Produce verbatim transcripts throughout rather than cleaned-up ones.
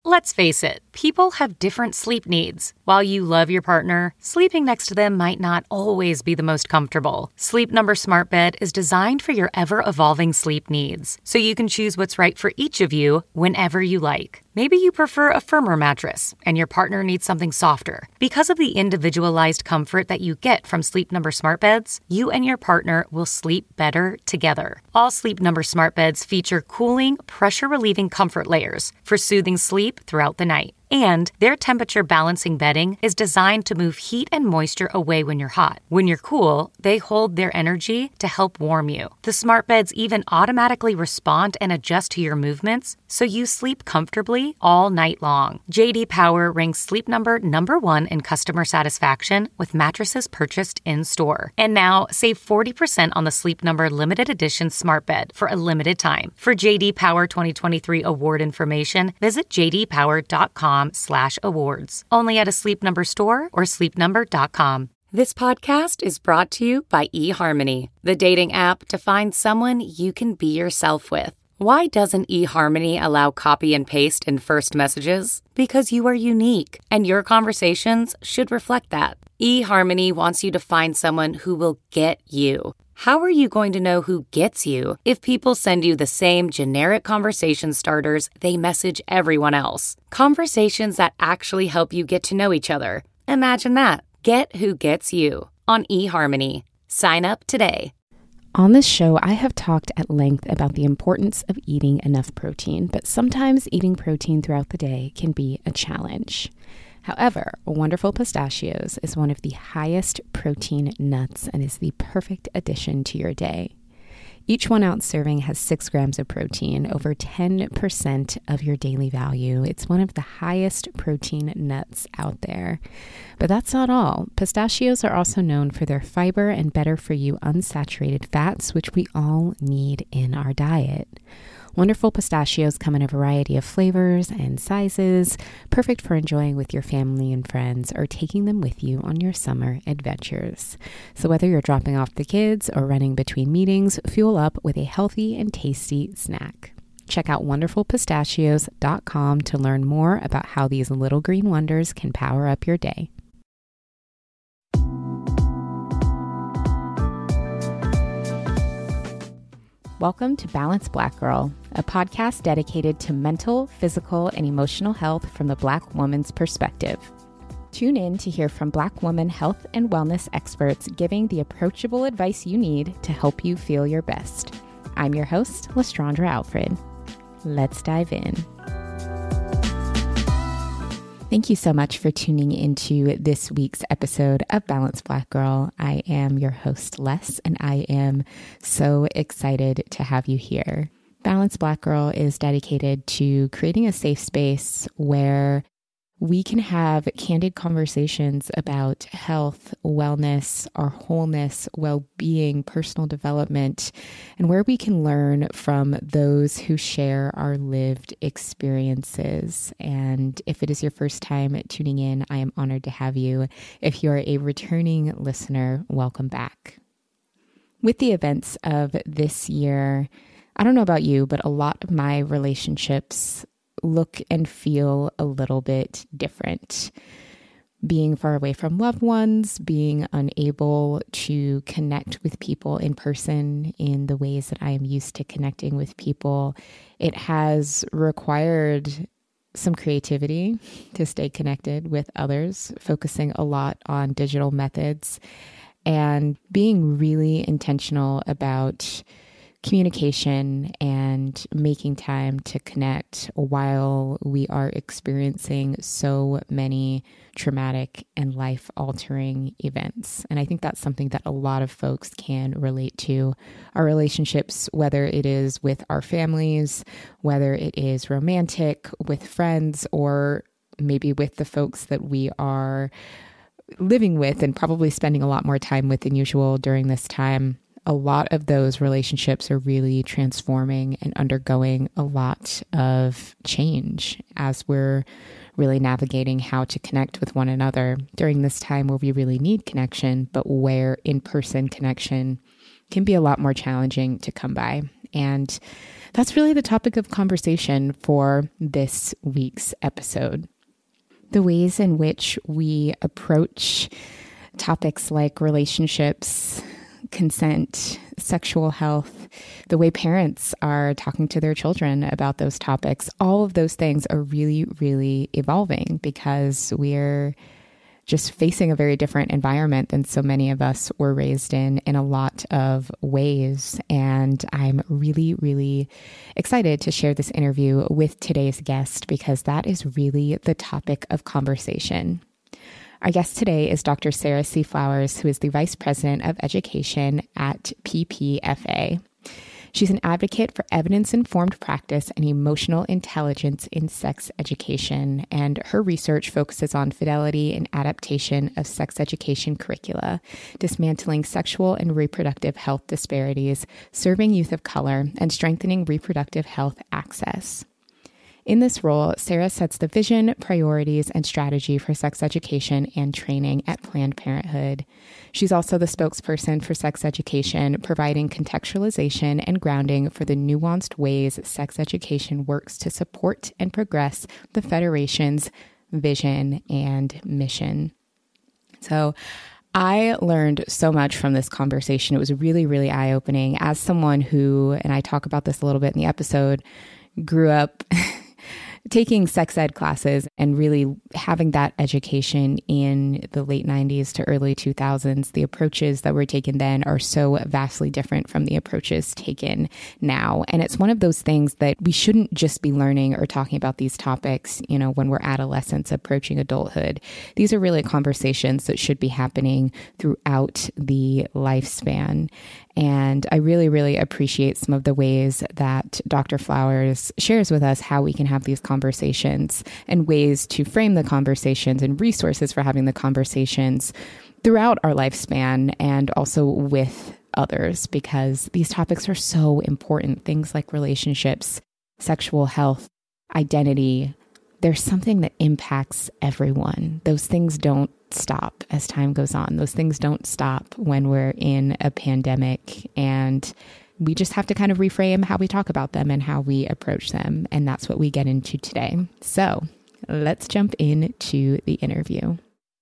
Let's face it, people have different sleep needs. While you love your partner, sleeping next to them might not always be the most comfortable. Sleep Number Smart Bed is designed for your ever-evolving sleep needs, so you can choose what's right for each of you whenever you like. Maybe you prefer a firmer mattress and your partner needs something softer. Because of the individualized comfort that you get from Sleep Number Smart Beds, you and your partner will sleep better together. All Sleep Number Smart Beds feature cooling, pressure-relieving comfort layers for soothing sleep throughout the night. And their temperature balancing bedding is designed to move heat and moisture away when you're hot. When you're cool, they hold their energy to help warm you. The smart beds even automatically respond and adjust to your movements, so you sleep comfortably all night long. J D Power ranks Sleep Number number one in customer satisfaction with mattresses purchased in-store. And now, save forty percent on the Sleep Number limited edition smart bed for a limited time. For J D Power twenty twenty-three award information, visit j d power dot com slash awards. Only at a Sleep Number store or sleep number dot com. This podcast is brought to you by eHarmony, the dating app to find someone you can be yourself with. Why doesn't eHarmony allow copy and paste in first messages? Because you are unique, and your conversations should reflect that. eHarmony wants you to find someone who will get you. How are you going to know who gets you if people send you the same generic conversation starters they message everyone else? Conversations that actually help you get to know each other. Imagine that. Get who gets you on eHarmony. Sign up today. On this show, I have talked at length about the importance of eating enough protein, but sometimes eating protein throughout the day can be a challenge. However, Wonderful Pistachios is one of the highest protein nuts and is the perfect addition to your day. Each one ounce serving has six grams of protein, over ten percent of your daily value. It's one of the highest protein nuts out there. But that's not all. Pistachios are also known for their fiber and better for you unsaturated fats, which we all need in our diet. Wonderful Pistachios come in a variety of flavors and sizes, perfect for enjoying with your family and friends or taking them with you on your summer adventures. So whether you're dropping off the kids or running between meetings, fuel up with a healthy and tasty snack. Check out wonderful pistachios dot com to learn more about how these little green wonders can power up your day. Welcome to Balanced Black Girl, a podcast dedicated to mental, physical, and emotional health from the Black woman's perspective. Tune in to hear from Black woman health and wellness experts giving the approachable advice you need to help you feel your best. I'm your host, Lestrandra Alfred. Let's dive in. Thank you so much for tuning into this week's episode of Balanced Black Girl. I am your host, Les, and I am so excited to have you here. Balanced Black Girl is dedicated to creating a safe space where we can have candid conversations about health, wellness, our wholeness, well-being, personal development, and where we can learn from those who share our lived experiences. And if it is your first time tuning in, I am honored to have you. If you're a returning listener, welcome back. With the events of this year, I don't know about you, but a lot of my relationships look and feel a little bit different. Being far away from loved ones, being unable to connect with people in person in the ways that I am used to connecting with people, it has required some creativity to stay connected with others, focusing a lot on digital methods and being really intentional about communication and making time to connect while we are experiencing so many traumatic and life-altering events. And I think that's something that a lot of folks can relate to. Our relationships, whether it is with our families, whether it is romantic, with friends, or maybe with the folks that we are living with and probably spending a lot more time with than usual during this time. A lot of those relationships are really transforming and undergoing a lot of change as we're really navigating how to connect with one another during this time where we really need connection, but where in-person connection can be a lot more challenging to come by. And that's really the topic of conversation for this week's episode. The ways in which we approach topics like relationships, consent, sexual health, the way parents are talking to their children about those topics, all of those things are really, really evolving because we're just facing a very different environment than so many of us were raised in, in a lot of ways. And I'm really, really excited to share this interview with today's guest because that is really the topic of conversation. Our guest today is Doctor Sarah C. Flowers, who is the Vice President of Education at P P F A. She's an advocate for evidence-informed practice and emotional intelligence in sex education, and her research focuses on fidelity and adaptation of sex education curricula, dismantling sexual and reproductive health disparities, serving youth of color, and strengthening reproductive health access. In this role, Sarah sets the vision, priorities, and strategy for sex education and training at Planned Parenthood. She's also the spokesperson for sex education, providing contextualization and grounding for the nuanced ways sex education works to support and progress the Federation's vision and mission. So, I learned so much from this conversation. It was really, really eye-opening. As someone who, and I talk about this a little bit in the episode, grew up taking sex ed classes and really having that education in the late nineties to early two thousands, the approaches that were taken then are so vastly different from the approaches taken now. And it's one of those things that we shouldn't just be learning or talking about these topics, you know, when we're adolescents approaching adulthood. These are really conversations that should be happening throughout the lifespan. And I really, really appreciate some of the ways that Doctor Flowers shares with us how we can have these conversations and ways to frame the conversations and resources for having the conversations throughout our lifespan and also with others, because these topics are so important. Things like relationships, sexual health, identity, there's something that impacts everyone. Those things don't stop as time goes on. Those things don't stop when we're in a pandemic, and we just have to kind of reframe how we talk about them and how we approach them. And that's what we get into today. So let's jump into the interview.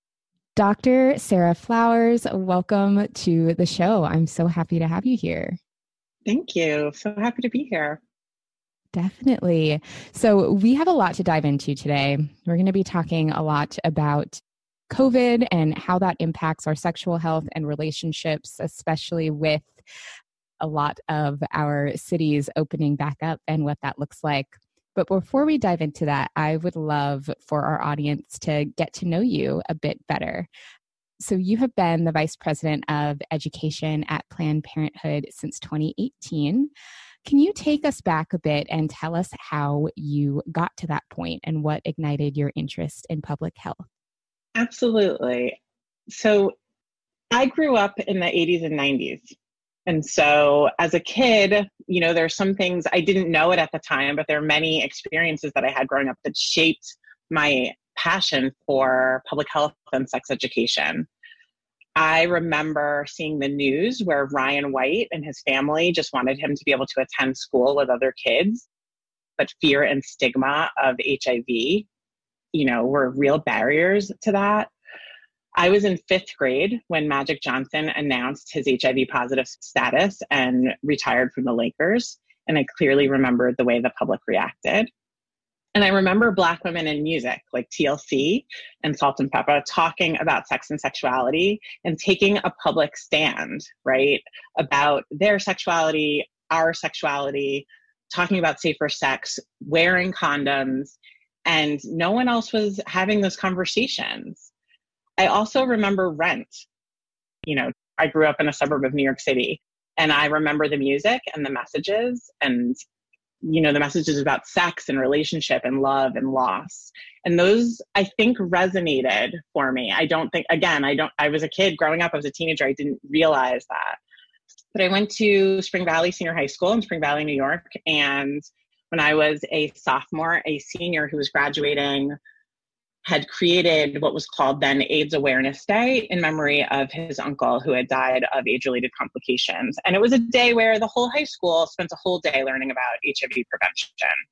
Doctor Sarah Flowers, welcome to the show. I'm so happy to have you here. Thank you. So happy to be here. Definitely. So we have a lot to dive into today. We're going to be talking a lot about COVID and how that impacts our sexual health and relationships, especially with a lot of our cities opening back up and what that looks like. But before we dive into that, I would love for our audience to get to know you a bit better. So you have been the Vice President of Education at Planned Parenthood since twenty eighteen. Can you take us back a bit and tell us how you got to that point and what ignited your interest in public health? Absolutely. So I grew up in the eighties and nineties. And so as a kid, you know, there's some things I didn't know it at the time, but there are many experiences that I had growing up that shaped my passion for public health and sex education. I remember seeing the news where Ryan White and his family just wanted him to be able to attend school with other kids, but fear and stigma of H I V, you know, were real barriers to that. I was in fifth grade when Magic Johnson announced his H I V positive status and retired from the Lakers. And I clearly remembered the way the public reacted. And I remember Black women in music like T L C and Salt and Pepper talking about sex and sexuality and taking a public stand, right, about their sexuality, our sexuality, talking about safer sex, wearing condoms, and no one else was having those conversations. I also remember Rent. You know, I grew up in a suburb of New York City, and I remember the music and the messages and you know, the messages about sex and relationship and love and loss. And those, I think, resonated for me. I don't think, again, I don't, I was a kid growing up, I was a teenager, I didn't realize that. But I went to Spring Valley Senior High School in Spring Valley, New York. And when I was a sophomore, a senior who was graduating had created what was called then AIDS Awareness Day in memory of his uncle who had died of age-related complications. And it was a day where the whole high school spent a whole day learning about H I V prevention.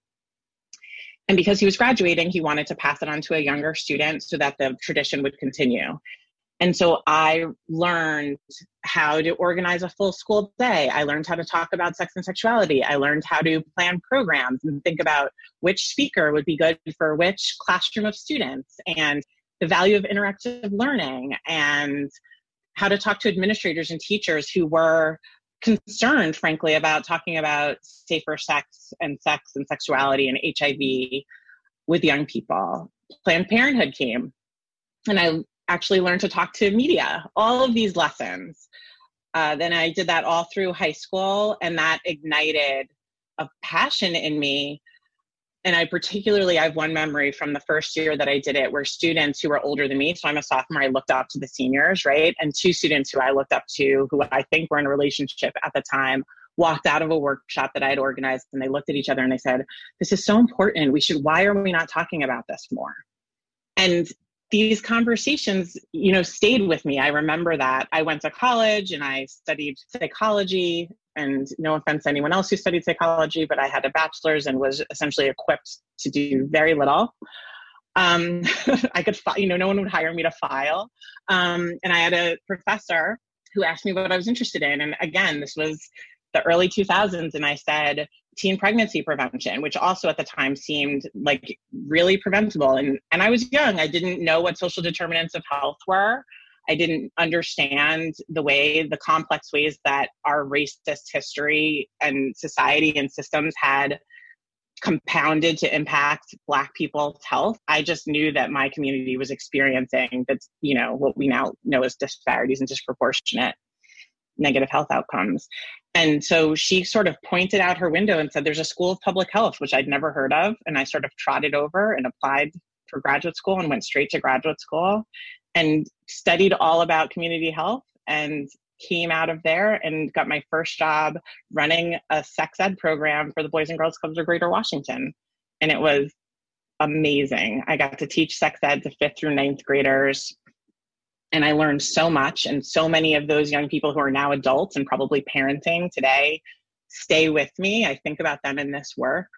And because he was graduating, he wanted to pass it on to a younger student so that the tradition would continue. And so I learned how to organize a full school day. I learned how to talk about sex and sexuality. I learned how to plan programs and think about which speaker would be good for which classroom of students, and the value of interactive learning, and how to talk to administrators and teachers who were concerned, frankly, about talking about safer sex and sex and sexuality and H I V with young people. Planned Parenthood came, and I actually learned to talk to media, all of these lessons. Uh, then I did that all through high school, and that ignited a passion in me. And I particularly, I have one memory from the first year that I did it where students who were older than me, so I'm a sophomore, I looked up to the seniors, right? And two students who I looked up to, who I think were in a relationship at the time, walked out of a workshop that I had organized, and they looked at each other and they said, this is so important. We should, why are we not talking about this more? And these conversations, you know, stayed with me. I remember that. I went to college and I studied psychology, and no offense to anyone else who studied psychology, but I had a bachelor's and was essentially equipped to do very little. Um, I could, you know, no one would hire me to file. Um, and I had a professor who asked me what I was interested in. And again, this was the early two thousands. And I said, teen pregnancy prevention, which also at the time seemed like really preventable. And, and I was young. I didn't know what social determinants of health were. I didn't understand the way, the complex ways that our racist history and society and systems had compounded to impact Black people's health. I just knew that my community was experiencing that's, you know, what we now know as disparities and disproportionate negative health outcomes. And so she sort of pointed out her window and said, there's a school of public health, which I'd never heard of. And I sort of trotted over and applied for graduate school and went straight to graduate school and studied all about community health, and came out of there and got my first job running a sex ed program for the Boys and Girls Clubs of Greater Washington. And it was amazing. I got to teach sex ed to fifth through ninth graders. And I learned so much. And so many of those young people who are now adults and probably parenting today stay with me. I think about them in this work.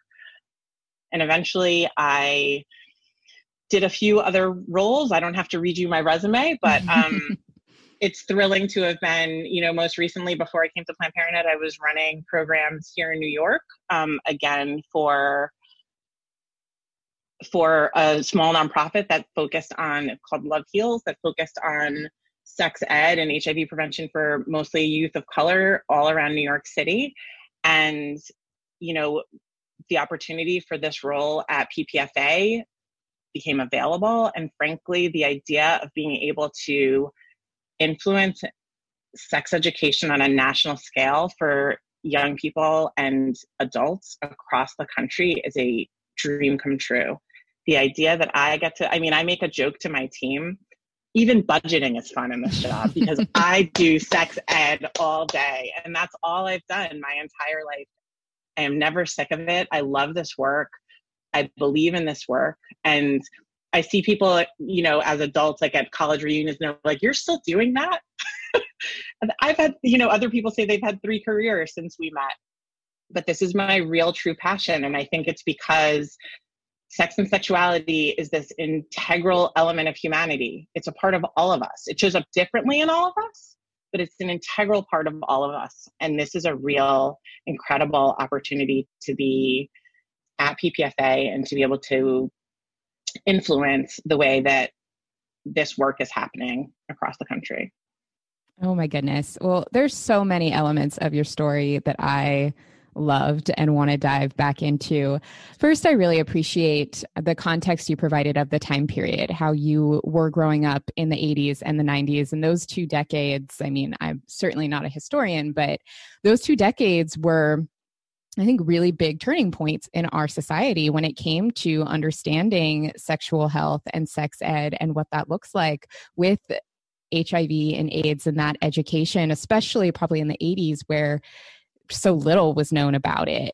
And eventually I did a few other roles. I don't have to read you my resume, but um, it's thrilling to have been, you know, most recently before I came to Planned Parenthood, I was running programs here in New York, um, again, for for a small nonprofit that focused on, called Love Heals, that focused on sex ed and H I V prevention for mostly youth of color all around New York City. And, you know, the opportunity for this role at P P F A became available. And frankly, the idea of being able to influence sex education on a national scale for young people and adults across the country is a dream come true. The idea that I get to, I mean, I make a joke to my team, even budgeting is fun in this job because I do sex ed all day, and that's all I've done my entire life. I am never sick of it. I love this work. I believe in this work. And I see people, you know, as adults, like at college reunions, and they're like, you're still doing that? And I've had, you know, other people say they've had three careers since we met. But this is my real true passion. And I think it's because sex and sexuality is this integral element of humanity. It's a part of all of us. It shows up differently in all of us, but it's an integral part of all of us. And this is a real incredible opportunity to be at P P F A and to be able to influence the way that this work is happening across the country. Oh my goodness. Well, there's so many elements of your story that I loved and want to dive back into. First, I really appreciate the context you provided of the time period, how you were growing up in the eighties and the nineties. And those two decades, I mean, I'm certainly not a historian, but those two decades were, I think, really big turning points in our society when it came to understanding sexual health and sex ed and what that looks like with H I V and AIDS and that education, especially probably in the eighties where so little was known about it.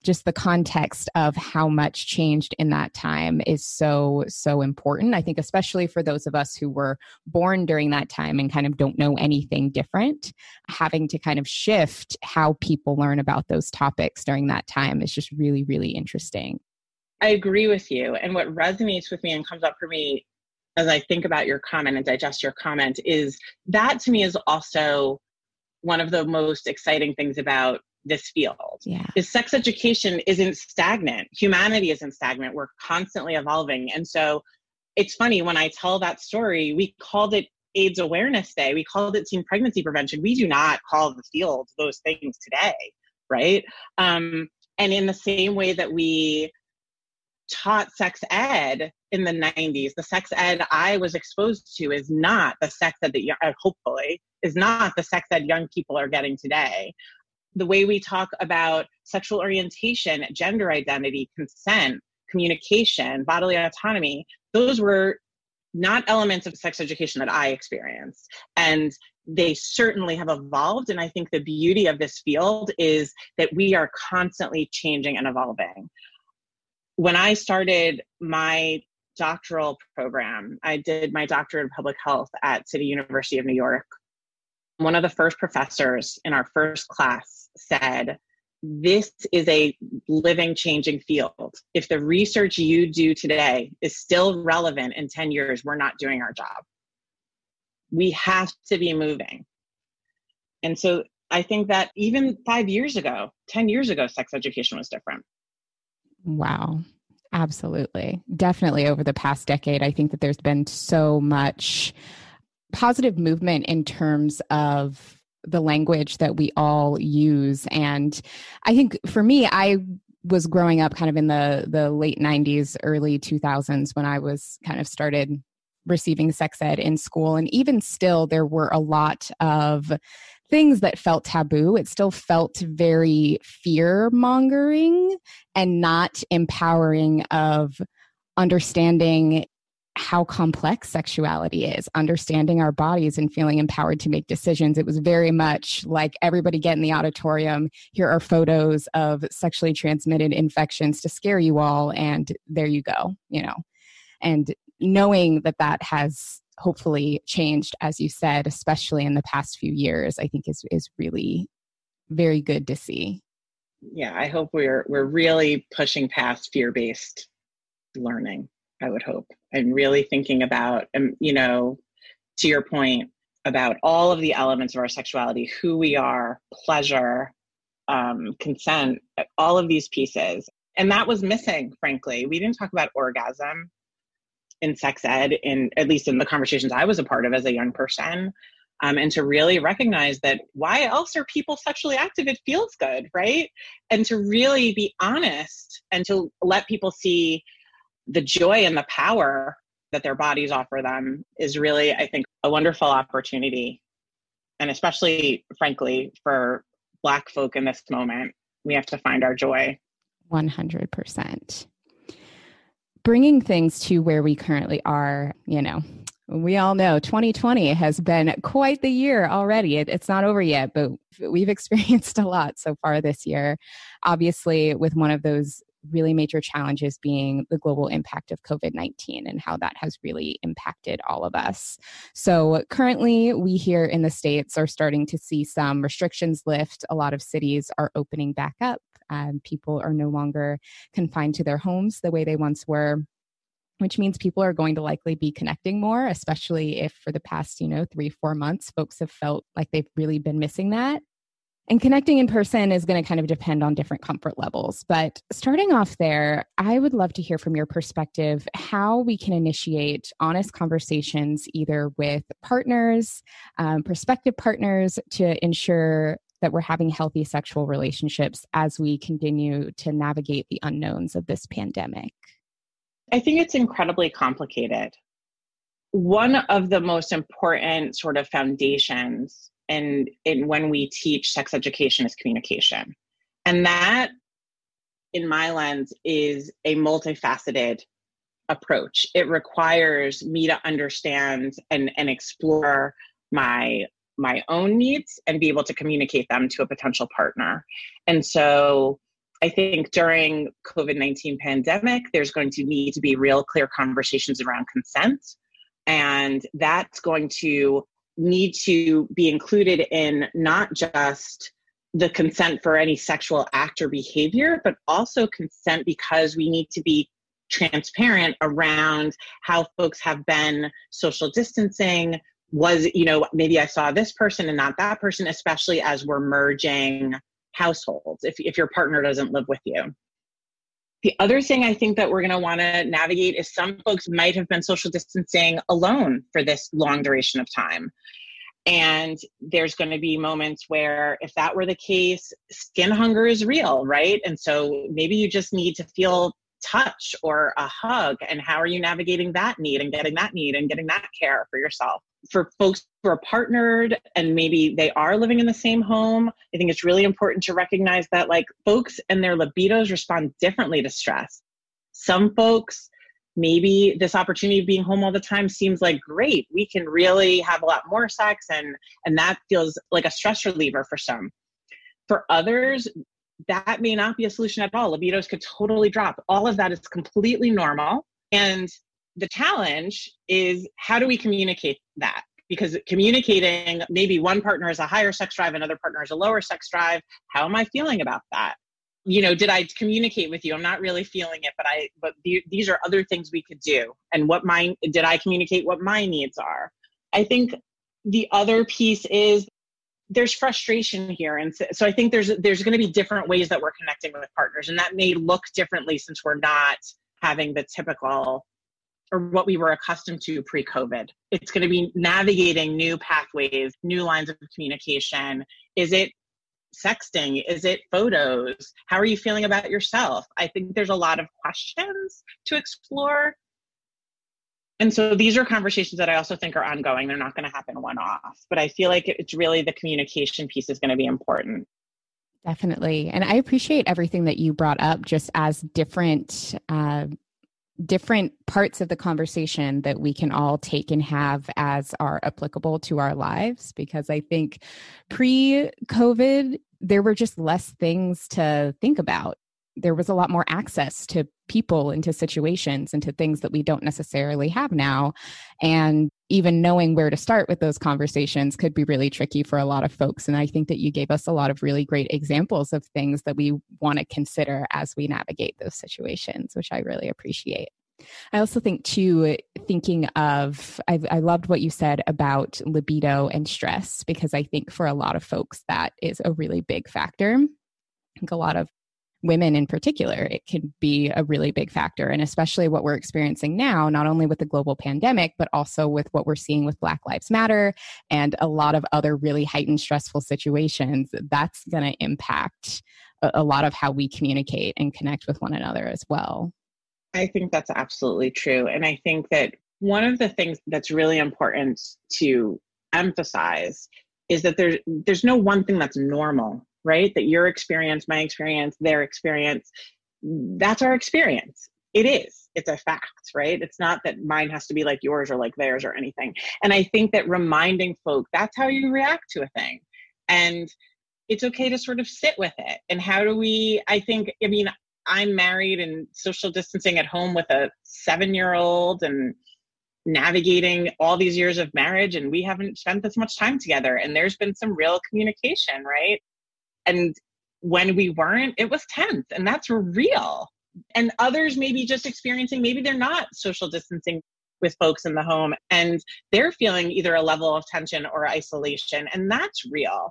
just the context of how much changed in that time is so, so important. I think especially for those of us who were born during that time and kind of don't know anything different, having to kind of shift how people learn about those topics during that time is just really, really interesting. I agree with you. And what resonates with me and comes up for me as I think about your comment and digest your comment is that to me is also one of the most exciting things about this field. Yeah. Is sex education isn't stagnant. Humanity isn't stagnant. We're constantly evolving. And so it's funny when I tell that story, we called it AIDS Awareness Day. We called it teen pregnancy prevention. We do not call the field those things today, right? Um, and in the same way that we taught sex ed in the nineties, the sex ed I was exposed to is not the sex ed that, uh, hopefully, is not the sex ed young people are getting today. The way we talk about sexual orientation, gender identity, consent, communication, bodily autonomy, those were not elements of sex education that I experienced. And they certainly have evolved. And I think the beauty of this field is that we are constantly changing and evolving. When I started my doctoral program, I did my doctorate in public health at City University of New York. One of the first professors in our first class said, this is a living, changing field. If the research you do today is still relevant in ten years, we're not doing our job. We have to be moving. And so I think that even five years ago, ten years ago, sex education was different. Wow. Absolutely. Definitely over the past decade, I think that there's been so much positive movement in terms of the language that we all use. And I think for me, I was growing up kind of in the, the late nineties, early two thousands when I was kind of started receiving sex ed in school. And even still, there were a lot of things that felt taboo. It still felt very fear-mongering and not empowering of understanding how complex sexuality is, understanding our bodies and feeling empowered to make decisions. It was very much like everybody get in the auditorium. Here are photos of sexually transmitted infections to scare you all. And there you go, you know, and knowing that that has hopefully changed, as you said, especially in the past few years, I think is, is really very good to see. Yeah. I hope we're, we're really pushing past fear-based learning. I would hope, and really thinking about, um, you know, to your point about all of the elements of our sexuality, who we are, pleasure, um, consent, all of these pieces. And that was missing, frankly. We didn't talk about orgasm in sex ed, in at least in the conversations I was a part of as a young person. Um, and to really recognize that why else are people sexually active? It feels good, right? And to really be honest and to let people see the joy and the power that their bodies offer them is really, I think, a wonderful opportunity. And especially, frankly, for Black folk in this moment, we have to find our joy. one hundred percent. Bringing things to where we currently are, you know, we all know twenty twenty has been quite the year already. It, it's not over yet, but we've experienced a lot so far this year. Obviously, with one of those really major challenges being the global impact of COVID nineteen and how that has really impacted all of us. So currently, we here in the States are starting to see some restrictions lift. A lot of cities are opening back up. Um, people are no longer confined to their homes the way they once were, which means people are going to likely be connecting more, especially if for the past, you know, three, four months, folks have felt like they've really been missing that. And connecting in person is going to kind of depend on different comfort levels. But starting off there, I would love to hear from your perspective how we can initiate honest conversations either with partners, um, prospective partners, to ensure that we're having healthy sexual relationships as we continue to navigate the unknowns of this pandemic. I think it's incredibly complicated. One of the most important sort of foundations and in when we teach sex education is communication. And that, in my lens, is a multifaceted approach. It requires me to understand and, and explore my, my own needs and be able to communicate them to a potential partner. And so I think during COVID nineteen pandemic, there's going to need to be real clear conversations around consent. And that's going to need to be included in not just the consent for any sexual act or behavior, but also consent because we need to be transparent around how folks have been social distancing. Was, you know, maybe I saw this person and not that person, especially as we're merging households, if, if your partner doesn't live with you. The other thing I think that we're going to want to navigate is some folks might have been social distancing alone for this long duration of time. And there's going to be moments where if that were the case, skin hunger is real, right? And so maybe you just need to feel touch or a hug. And how are you navigating that need and getting that need and getting that care for yourself? For folks who are partnered and maybe they are living in the same home, I think it's really important to recognize that like folks and their libidos respond differently to stress. Some folks, maybe this opportunity of being home all the time seems like great. We can really have a lot more sex and, and that feels like a stress reliever for some. For others, that may not be a solution at all. Libidos could totally drop. All of that is completely normal. And the challenge is how do we communicate that? Because communicating, maybe one partner has a higher sex drive, another partner has a lower sex drive. How am I feeling about that? You know, did I communicate with you? I'm not really feeling it, but I, but the, these are other things we could do. And what my, did I communicate what my needs are? I think the other piece is there's frustration here. And so, so I think there's, there's going to be different ways that we're connecting with partners. And that may look differently since we're not having the typical or what we were accustomed to pre-COVID. It's going to be navigating new pathways, new lines of communication. Is it sexting? Is it photos? How are you feeling about yourself? I think there's a lot of questions to explore. And so these are conversations that I also think are ongoing. They're not going to happen one-off, but I feel like it's really the communication piece is going to be important. Definitely. And I appreciate everything that you brought up just as different uh, different parts of the conversation that we can all take and have as are applicable to our lives. Because I think pre-COVID, there were just less things to think about. There was a lot more access to people and to situations and to things that we don't necessarily have now. And even knowing where to start with those conversations could be really tricky for a lot of folks. And I think that you gave us a lot of really great examples of things that we want to consider as we navigate those situations, which I really appreciate. I also think too, thinking of, I, I loved what you said about libido and stress, because I think for a lot of folks, that is a really big factor. I think a lot of women in particular, it can be a really big factor. And especially what we're experiencing now, not only with the global pandemic, but also with what we're seeing with Black Lives Matter and a lot of other really heightened stressful situations, that's going to impact a, a lot of how we communicate and connect with one another as well. I think that's absolutely true. And I think that one of the things that's really important to emphasize is that there's, there's no one thing that's normal, right? That your experience, my experience, their experience, that's our experience. It is. It's a fact, right? It's not that mine has to be like yours or like theirs or anything. And I think that reminding folk, that's how you react to a thing. And it's okay to sort of sit with it. And how do we, I think, I mean, I'm married and social distancing at home with a seven-year-old and navigating all these years of marriage, and we haven't spent this much time together. And there's been some real communication, right? And when we weren't, it was tense, and that's real. And others may be just experiencing, maybe they're not social distancing with folks in the home, and they're feeling either a level of tension or isolation, and that's real.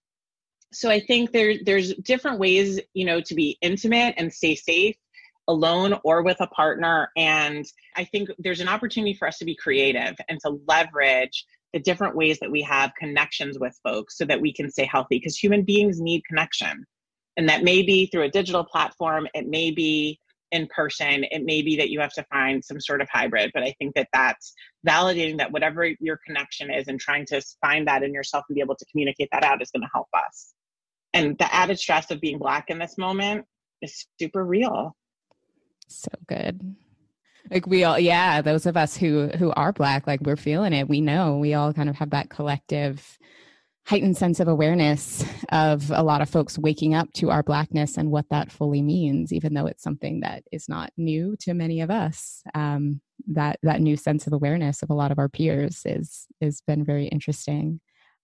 So I think there, there's different ways, you know, to be intimate and stay safe alone or with a partner. And I think there's an opportunity for us to be creative and to leverage the different ways that we have connections with folks so that we can stay healthy, because human beings need connection. And that may be through a digital platform. It may be in person. It may be that you have to find some sort of hybrid. But I think that that's validating that whatever your connection is and trying to find that in yourself and be able to communicate that out is going to help us. And the added stress of being Black in this moment is super real. So good. Like we all, yeah, those of us who who are Black, like we're feeling it. We know we all kind of have that collective heightened sense of awareness of a lot of folks waking up to our Blackness and what that fully means, even though it's something that is not new to many of us. Um, that that new sense of awareness of a lot of our peers is has been very interesting.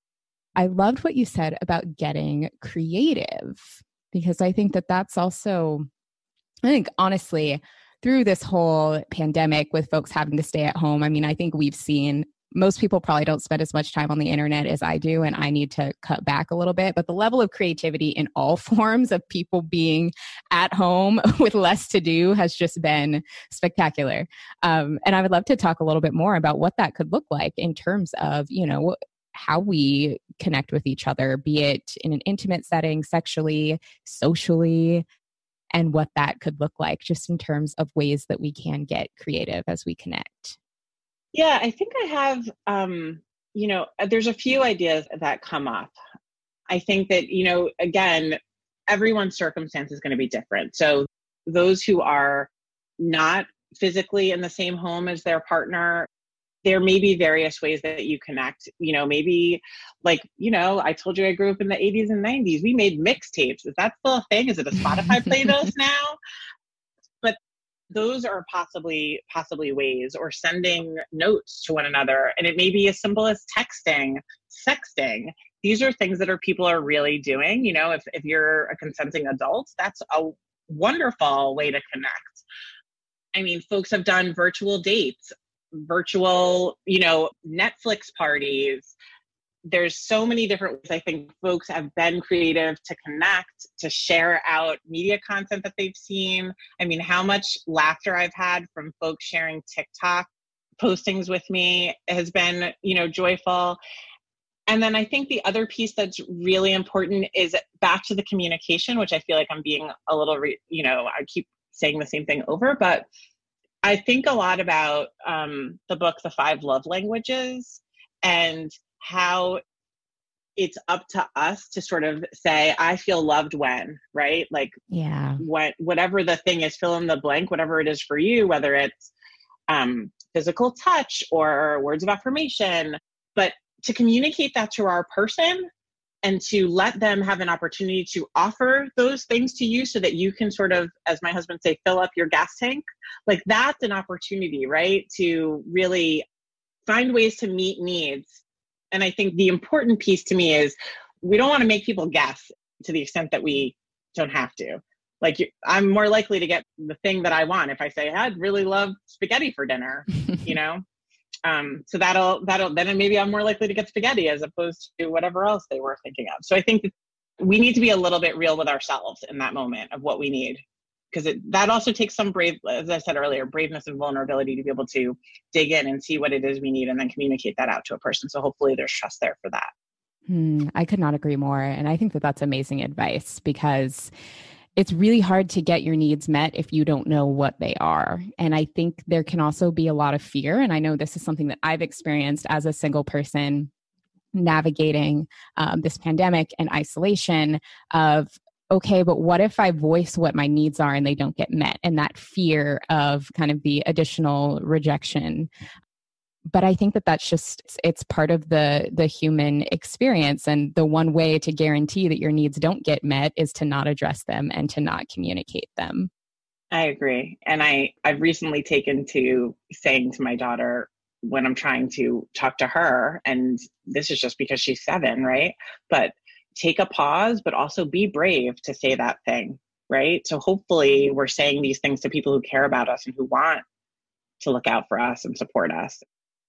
I loved what you said about getting creative, because I think that that's also, I think honestly, through this whole pandemic with folks having to stay at home, I mean, I think we've seen most people probably don't spend as much time on the internet as I do, and I need to cut back a little bit. But the level of creativity in all forms of people being at home with less to do has just been spectacular. Um, and I would love to talk a little bit more about what that could look like in terms of, you know, how we connect with each other, be it in an intimate setting, sexually, socially, and what that could look like just in terms of ways that we can get creative as we connect. Yeah, I think I have, um, you know, there's a few ideas that come up. I think that, you know, again, everyone's circumstance is going to be different. So those who are not physically in the same home as their partner, there may be various ways that you connect. You know, maybe like, you know, I told you I grew up in the eighties and nineties. We made mixtapes. Is that still a thing? Is it a Spotify playlist now? But those are possibly possibly ways, or sending notes to one another. And it may be as simple as texting, sexting. These are things that are people are really doing. You know, if, if you're a consenting adult, that's a wonderful way to connect. I mean, folks have done virtual dates, virtual, you know, Netflix parties. There's so many different ways I think folks have been creative to connect, to share out media content that they've seen. I mean, how much laughter I've had from folks sharing TikTok postings with me has been, you know, joyful. And then I think the other piece that's really important is back to the communication, which I feel like I'm being a little, re- you know, I keep saying the same thing over, but I think a lot about um, the book, The Five Love Languages, and how it's up to us to sort of say, I feel loved when, right? Like, yeah, what, whatever the thing is, fill in the blank, whatever it is for you, whether it's um, physical touch or words of affirmation, but to communicate that to our person and to let them have an opportunity to offer those things to you so that you can sort of, as my husband say, fill up your gas tank. Like, that's an opportunity, right? To really find ways to meet needs. And I think the important piece to me is we don't want to make people guess to the extent that we don't have to. Like, I'm more likely to get the thing that I want if I say, I'd really love spaghetti for dinner, you know? Um, so that'll, that'll, then maybe I'm more likely to get spaghetti as opposed to whatever else they were thinking of. So I think that we need to be a little bit real with ourselves in that moment of what we need. Because that also takes some brave, as I said earlier, braveness and vulnerability to be able to dig in and see what it is we need and then communicate that out to a person. So hopefully there's trust there for that. Hmm, I could not agree more. And I think that that's amazing advice, because it's really hard to get your needs met if you don't know what they are. And I think there can also be a lot of fear. And I know this is something that I've experienced as a single person navigating um, this pandemic and isolation of, okay, but what if I voice what my needs are and they don't get met? And that fear of kind of the additional rejection. But I think that that's just, it's part of the the human experience. And the one way to guarantee that your needs don't get met is to not address them and to not communicate them. I agree. And I, I've recently taken to saying to my daughter when I'm trying to talk to her, and this is just because she's seven, right? But take a pause, but also be brave to say that thing, right? So hopefully we're saying these things to people who care about us and who want to look out for us and support us.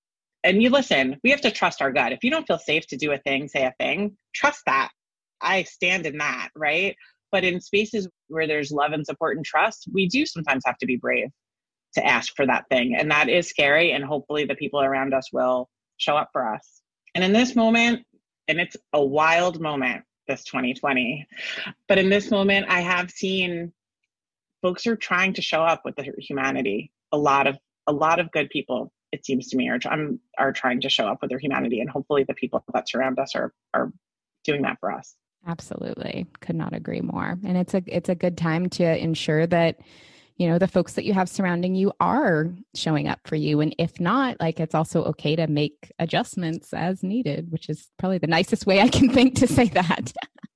And you listen, we have to trust our gut. If you don't feel safe to do a thing, say a thing, trust that. I stand in that, right? But in spaces where there's love and support and trust, we do sometimes have to be brave to ask for that thing. And that is scary. And hopefully the people around us will show up for us. And in this moment, and it's a wild moment, this twenty twenty, but in this moment, I have seen folks are trying to show up with their humanity. A lot of, a lot of good people, it seems to me, are, are trying to show up with their humanity. And hopefully the people that surround us are, are doing that for us. Absolutely. Could not agree more. And it's a, it's a good time to ensure that you know, the folks that you have surrounding you are showing up for you. And if not, like, it's also okay to make adjustments as needed, which is probably the nicest way I can think to say that.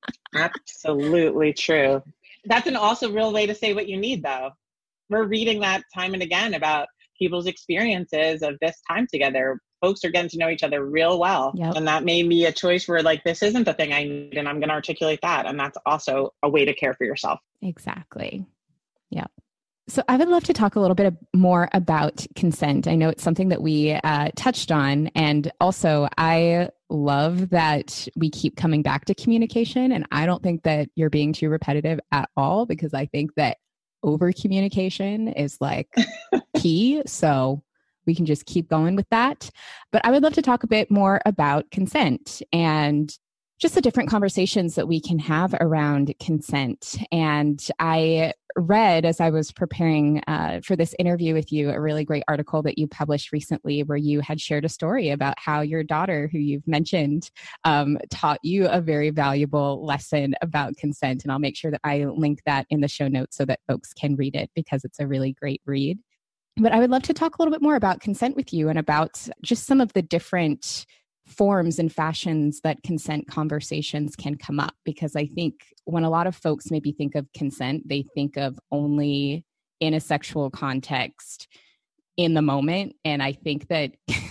Absolutely true. That's an also real way to say what you need, though. We're reading that time and again about people's experiences of this time together. Folks are getting to know each other real well. Yep. And that may be a choice where, like, this isn't the thing I need, and I'm going to articulate that. And that's also a way to care for yourself. Exactly. Yeah. So I would love to talk a little bit more about consent. I know it's something that we uh, touched on. And also, I love that we keep coming back to communication. And I don't think that you're being too repetitive at all, because I think that over communication is like key. So we can just keep going with that. But I would love to talk a bit more about consent and just the different conversations that we can have around consent. And I read, as I was preparing uh, for this interview with you, a really great article that you published recently where you had shared a story about how your daughter, who you've mentioned, um, taught you a very valuable lesson about consent. And I'll make sure that I link that in the show notes so that folks can read it, because it's a really great read. But I would love to talk a little bit more about consent with you and about just some of the different forms and fashions that consent conversations can come up. Because I think when a lot of folks maybe think of consent, they think of only in a sexual context in the moment. And I think that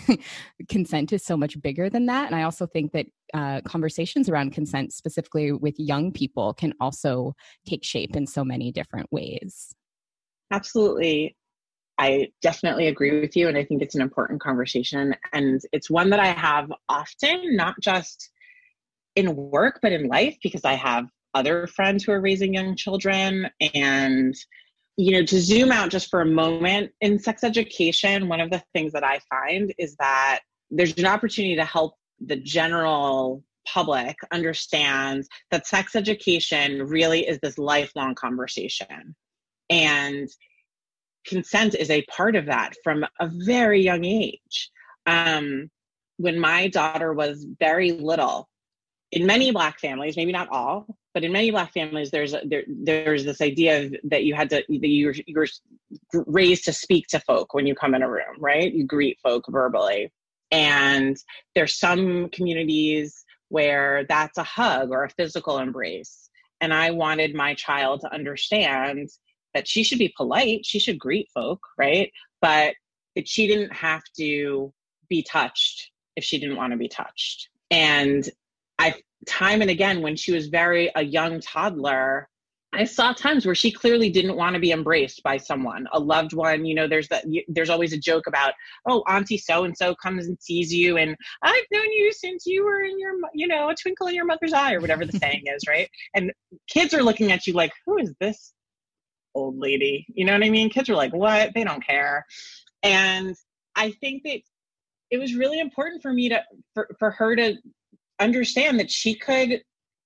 consent is so much bigger than that. And I also think that uh, conversations around consent, specifically with young people, can also take shape in so many different ways. Absolutely. I definitely agree with you. And I think it's an important conversation. And it's one that I have often, not just in work, but in life, because I have other friends who are raising young children. And, you know, to zoom out just for a moment, in sex education, one of the things that I find is that there's an opportunity to help the general public understand that sex education really is this lifelong conversation. And consent is a part of that from a very young age. Um, when my daughter was very little, in many Black families, maybe not all, but in many Black families, there's a, there, there's this idea of, that you had to, that you were, you were raised to speak to folk when you come in a room, right? You greet folk verbally. And there's some communities where that's a hug or a physical embrace. And I wanted my child to understand that she should be polite, she should greet folk, right? But that she didn't have to be touched if she didn't want to be touched. And I, time and again, when she was very a young toddler, I saw times where she clearly didn't want to be embraced by someone, a loved one. You know, there's that, there's always a joke about, oh, Auntie so-and-so comes and sees you, and I've known you since you were in your, you know, a twinkle in your mother's eye, or whatever the saying is, right? And kids are looking at you like, who is this old lady? You know what I mean? Kids are like, what? They don't care. And I think that it was really important for me to, for, for her to understand that she could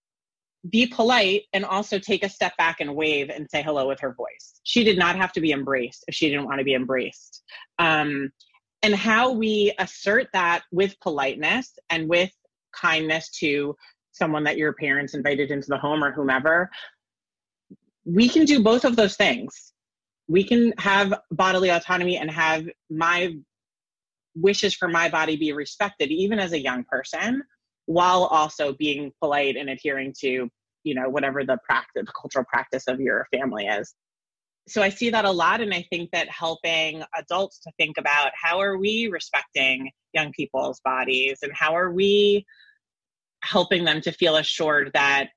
be polite and also take a step back and wave and say hello with her voice. She did not have to be embraced if she didn't want to be embraced. Um, and how we assert that with politeness and with kindness to someone that your parents invited into the home or whomever, we can do both of those things. We can have bodily autonomy and have my wishes for my body be respected, even as a young person, while also being polite and adhering to, you know, whatever the practice, cultural practice of your family is. So I see that a lot. And I think that helping adults to think about how are we respecting young people's bodies, and how are we helping them to feel assured that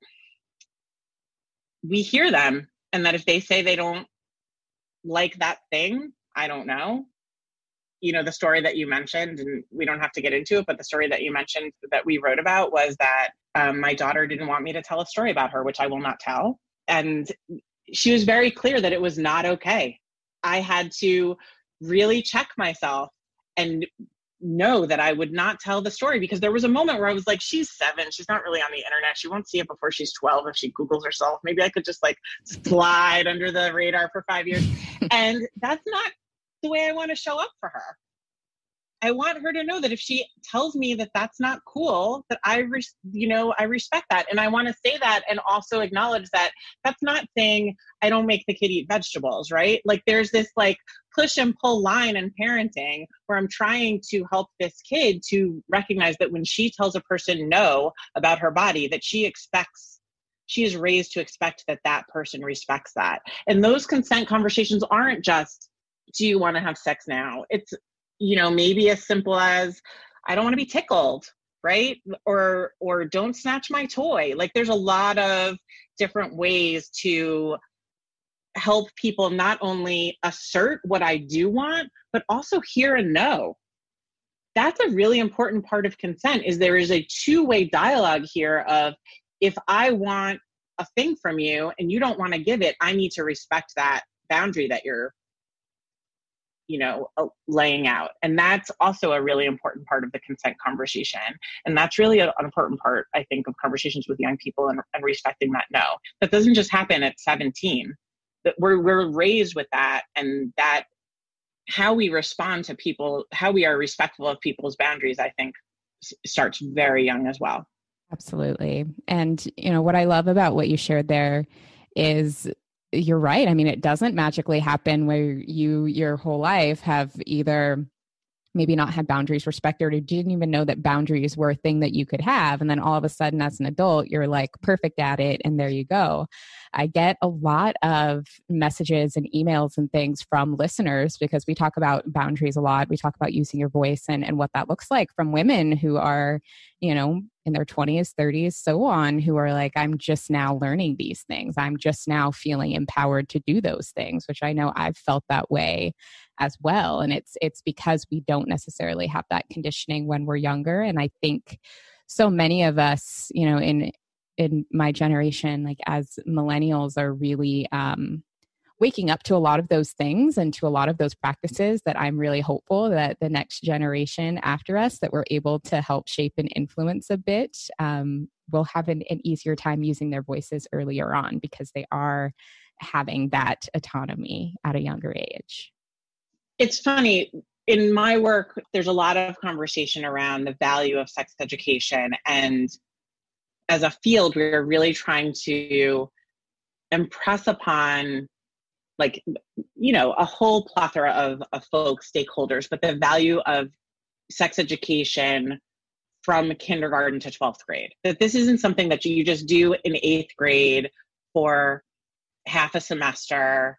we hear them, and that if they say they don't like that thing, I don't know, you know, the story that you mentioned, and we don't have to get into it, but the story that you mentioned that we wrote about was that um, my daughter didn't want me to tell a story about her, which I will not tell. And she was very clear that it was not okay. I had to really check myself and know that I would not tell the story, because there was a moment where I was like, she's seven, she's not really on the internet, she won't see it before she's twelve if she Googles herself. Maybe I could just like slide under the radar for five years. And that's not the way I want to show up for her. I want her to know that if she tells me that that's not cool, that I, res- you know, I respect that. And I want to say that and also acknowledge that that's not saying I don't make the kid eat vegetables, right? Like there's this like push and pull line in parenting where I'm trying to help this kid to recognize that when she tells a person no about her body, that she expects, she is raised to expect that that person respects that. And those consent conversations aren't just, do you want to have sex now? It's, you know, maybe as simple as, I don't want to be tickled, right? Or, or don't snatch my toy. Like there's a lot of different ways to help people not only assert what I do want, but also hear a no. That's a really important part of consent, is there is a two-way dialogue here of, if I want a thing from you and you don't want to give it, I need to respect that boundary that you're, you know, laying out. And that's also a really important part of the consent conversation. And that's really an important part, I think, of conversations with young people, and, and respecting that no. That doesn't just happen at seventeen. That we're we're raised with that, and that how we respond to people, how we are respectful of people's boundaries, I think starts very young as well. Absolutely. And, you know, what I love about what you shared there is, you're right. I mean, it doesn't magically happen where you, your whole life, have either maybe not had boundaries respected, or didn't even know that boundaries were a thing that you could have. And then all of a sudden as an adult, you're like perfect at it. And there you go. I get a lot of messages and emails and things from listeners, because we talk about boundaries a lot. We talk about using your voice and, and what that looks like, from women who are, you know, in their twenties, thirties, so on, who are like, I'm just now learning these things. I'm just now feeling empowered to do those things, which I know I've felt that way as well. And it's, it's because we don't necessarily have that conditioning when we're younger. And I think so many of us, you know, in, in my generation, like as millennials, are really, um, waking up to a lot of those things and to a lot of those practices, that I'm really hopeful that the next generation after us, that we're able to help shape and influence a bit, um, will have an, an easier time using their voices earlier on, because they are having that autonomy at a younger age. It's funny, in my work, there's a lot of conversation around the value of sex education. And as a field, we're really trying to impress upon, like, you know, a whole plethora of, of folks, stakeholders, but the value of sex education from kindergarten to twelfth grade. That this isn't something that you just do in eighth grade for half a semester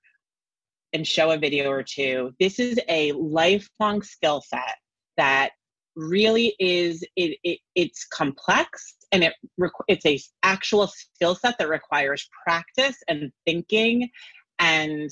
and show a video or two. This is a lifelong skill set that really is, it, it it's complex, and it it's a actual skill set that requires practice and thinking. And,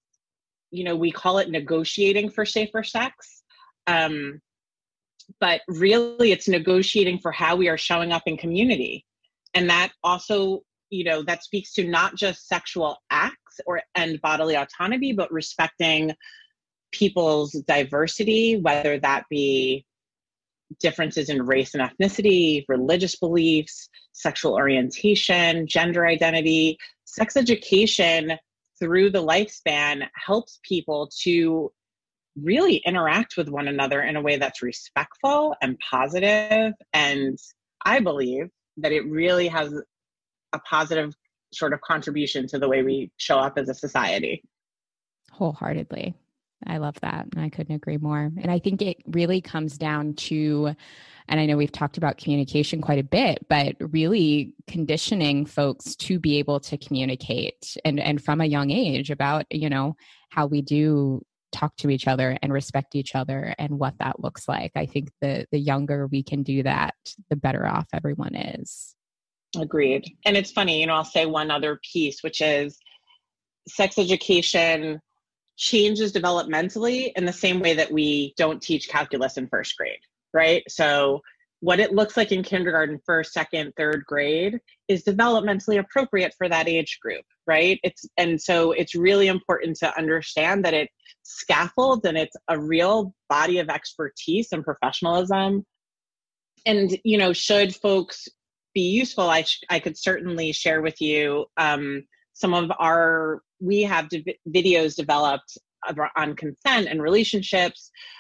you know, we call it negotiating for safer sex. Um, but really it's negotiating for how we are showing up in community. And that also, you know, that speaks to not just sexual acts or and bodily autonomy, but respecting people's diversity, whether that be differences in race and ethnicity, religious beliefs, sexual orientation, gender identity. Sex education through the lifespan helps people to really interact with one another in a way that's respectful and positive. And I believe that it really has a positive sort of contribution to the way we show up as a society. Wholeheartedly. I love that. And I couldn't agree more. And I think it really comes down to, and I know we've talked about communication quite a bit, but really conditioning folks to be able to communicate, and, and from a young age, about, you know, how we do talk to each other and respect each other and what that looks like. I think the the younger we can do that, the better off everyone is. Agreed. And it's funny, you know, I'll say one other piece, which is sex education changes developmentally in the same way that we don't teach calculus in first grade, right? So what it looks like in kindergarten, first, second, third grade is developmentally appropriate for that age group, right? It's and so it's really important to understand that it scaffolds and it's a real body of expertise and professionalism. And, you know, should folks be useful, I, sh- I could certainly share with you um, some of our, we have de- videos developed on consent and relationships,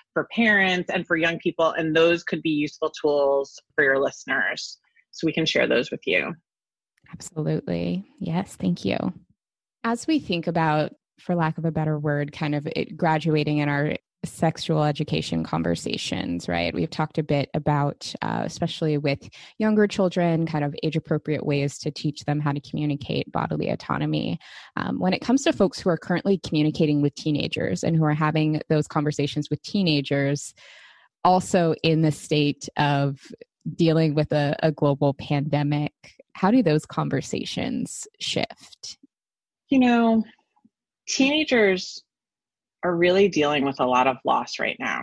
for parents and for young people. And those could be useful tools for your listeners. So we can share those with you. Absolutely. Yes. Thank you. As we think about, for lack of a better word, kind of it graduating in our sexual education conversations, right? We've talked a bit about, uh, especially with younger children, kind of age-appropriate ways to teach them how to communicate bodily autonomy. Um, when it comes to folks who are currently communicating with teenagers and who are having those conversations with teenagers, also in the state of dealing with a, a global pandemic, how do those conversations shift? You know, teenagers are really dealing with a lot of loss right now.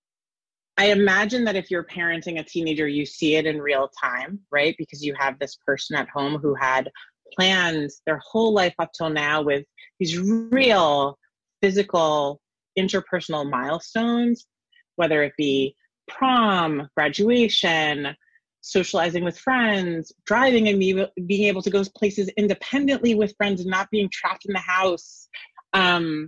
I imagine that if you're parenting a teenager, you see it in real time, right? Because you have this person at home who had planned their whole life up till now with these real physical interpersonal milestones, whether it be prom, graduation, socializing with friends, driving and be, being able to go places independently with friends and not being trapped in the house. Um,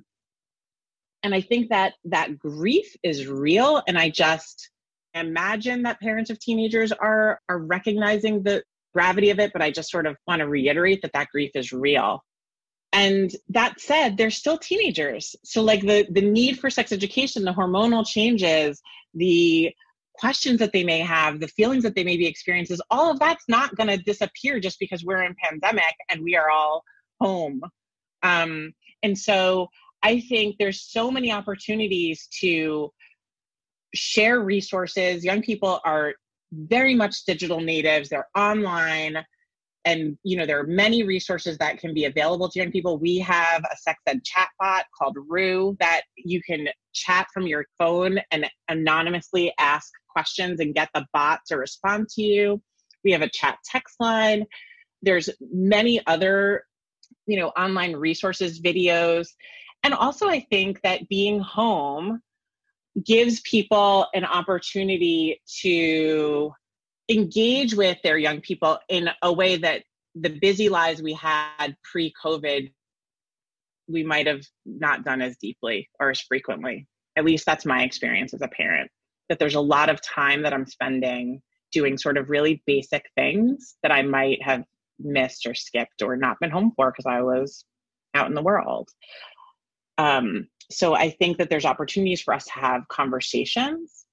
and I think that that grief is real. And I just imagine that parents of teenagers are, are recognizing the gravity of it, but I just sort of want to reiterate that that grief is real. And that said, they're still teenagers. So like the, the need for sex education, the hormonal changes, the questions that they may have, the feelings that they may be experiencing, all of that's not going to disappear just because we're in pandemic and we are all home. Um, and so I think there's so many opportunities to share resources. Young people are very much digital natives. They're online. And, you know, there are many resources that can be available to young people. We have a sex ed chatbot called Rue that you can chat from your phone and anonymously ask questions and get the bot to respond to you. We have a chat text line. There's many other, you know, online resources, videos. And also I think that being home gives people an opportunity to engage with their young people in a way that the busy lives we had pre-COVID, we might have not done as deeply or as frequently. At least that's my experience as a parent, that there's a lot of time that I'm spending doing sort of really basic things that I might have missed or skipped or not been home for because I was out in the world. Um, so I think that there's opportunities for us to have conversations.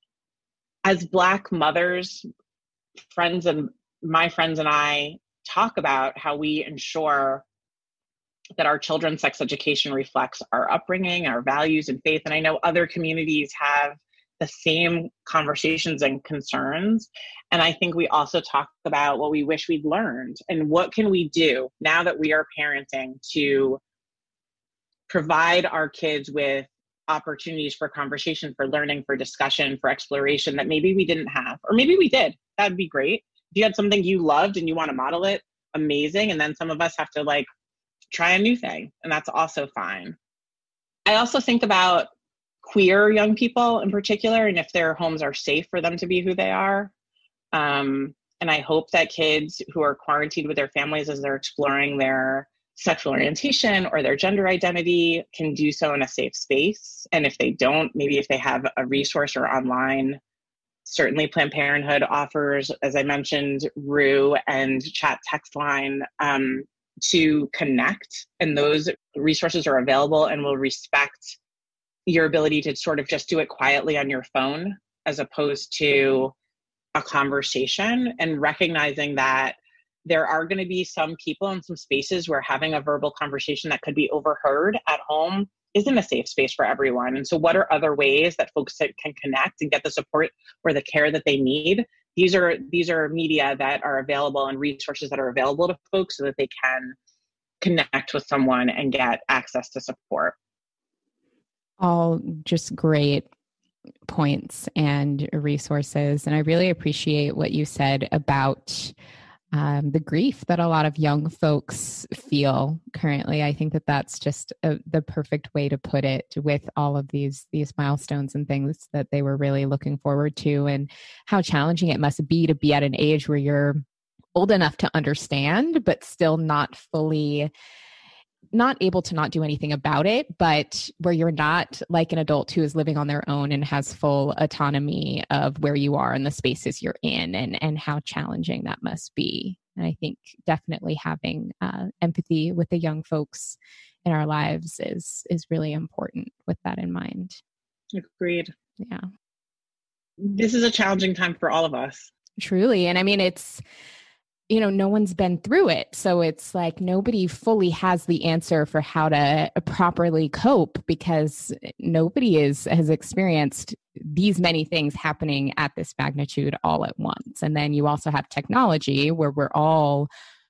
As Black mothers, friends and my friends and I talk about how we ensure that our children's sex education reflects our upbringing, our values and faith. And I know other communities have the same conversations and concerns. And I think we also talk about what we wish we'd learned and what can we do now that we are parenting to provide our kids with opportunities for conversation, for learning, for discussion, for exploration that maybe we didn't have, or maybe we did. That'd be great. If you had something you loved and you want to model it, amazing. And then some of us have to like try a new thing, and that's also fine. I also think about queer young people in particular, and if their homes are safe for them to be who they are. Um, and I hope that kids who are quarantined with their families as they're exploring their sexual orientation or their gender identity can do so in a safe space. And if they don't, maybe if they have a resource or online, certainly Planned Parenthood offers, as I mentioned, Rue and chat text line um, to connect. And those resources are available and will respect your ability to sort of just do it quietly on your phone as opposed to a conversation, and recognizing that there are going to be some people in some spaces where having a verbal conversation that could be overheard at home isn't a safe space for everyone. And so what are other ways that folks can connect and get the support or the care that they need? These are these are media that are available and resources that are available to folks so that they can connect with someone and get access to support. All just great points and resources. And I really appreciate what you said about Um, the grief that a lot of young folks feel currently. I think that that's just a, the perfect way to put it, with all of these these milestones and things that they were really looking forward to, and how challenging it must be to be at an age where you're old enough to understand, but still not fully not able to not do anything about it, but where you're not like an adult who is living on their own and has full autonomy of where you are and the spaces you're in, and, and how challenging that must be. And I think definitely having uh, empathy with the young folks in our lives is is really important with that in mind. Agreed. Yeah. This is a challenging time for all of us. Truly. And I mean, it's, you know, no one's been through it. So it's like nobody fully has the answer for how to properly cope, because nobody is has experienced these many things happening at this magnitude all at once. And then you also have technology where we're all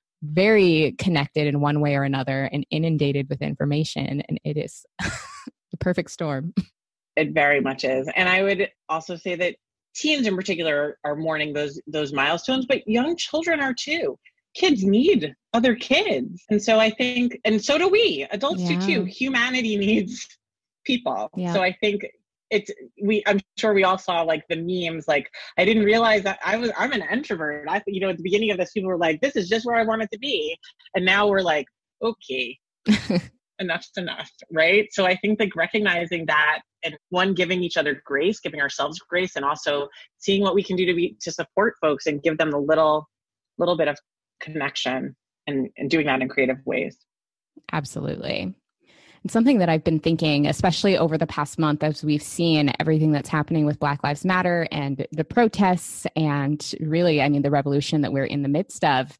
very connected in one way or another and inundated with information. And it is the perfect storm. It very much is. And I would also say that teens in particular are mourning those those milestones, but young children are too. Kids need other kids. And so I think, and so do we, adults Yeah. do too. Humanity needs people. Yeah. So I think it's, we, I'm sure we all saw like the memes, like, I didn't realize that I was, I'm an introvert. I, you know, at the beginning of this, people were like, this is just where I wanted to be. And now we're like, okay, enough's enough, right? So I think like recognizing that, and one, giving each other grace, giving ourselves grace, and also seeing what we can do to be to support folks and give them a little little bit of connection, and, and doing that in creative ways. Absolutely. And something that I've been thinking, especially over the past month, as we've seen everything that's happening with Black Lives Matter and the protests, and really, I mean, the revolution that we're in the midst of,